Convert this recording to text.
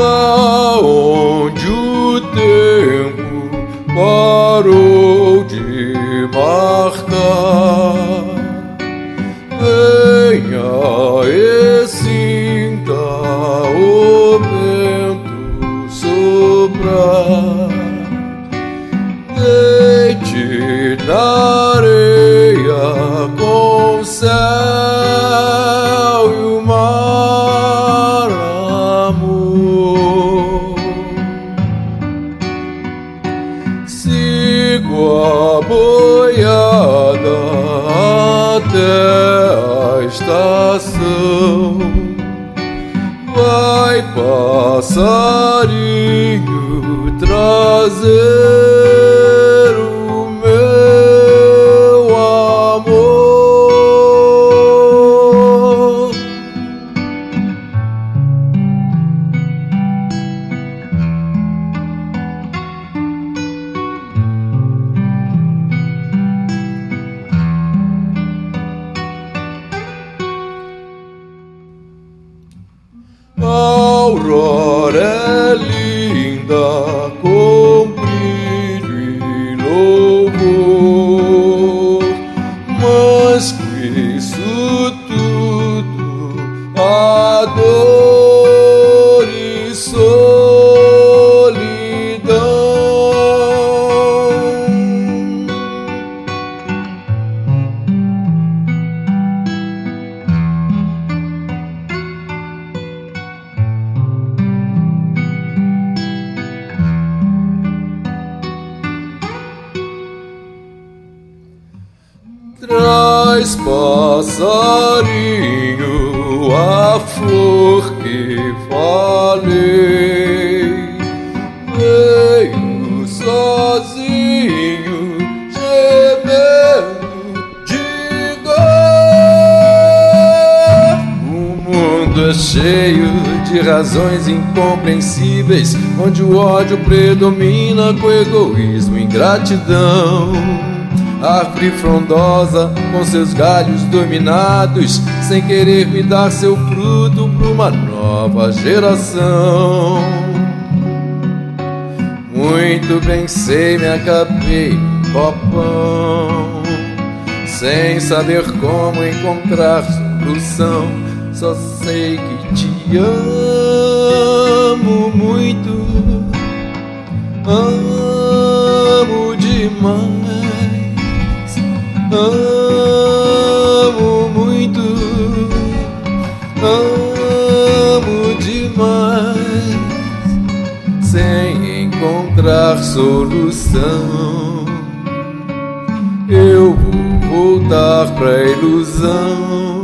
lá onde o tempo parou de marcar. Venha e sinta o vento soprar. Deite na areia com o céu e o mar, amor. Sigo a boiada até a estação. Vai, passarinho, trazer o meu amor. A aurora é linda, com brilho e louvor, mas com isso tudo a dor e solidão. Traz, passarinho, a flor que falei. Veio sozinho, gemendo de dor. O mundo é cheio de razões incompreensíveis, onde o ódio predomina com egoísmo e ingratidão. Árvore frondosa com seus galhos dominados, sem querer me dar seu fruto para uma nova geração. Muito bem sei, me acabei no copão, sem saber como encontrar solução. Só sei que te amo muito, amo demais. Amo muito, amo demais, sem encontrar solução. Eu vou voltar pra ilusão.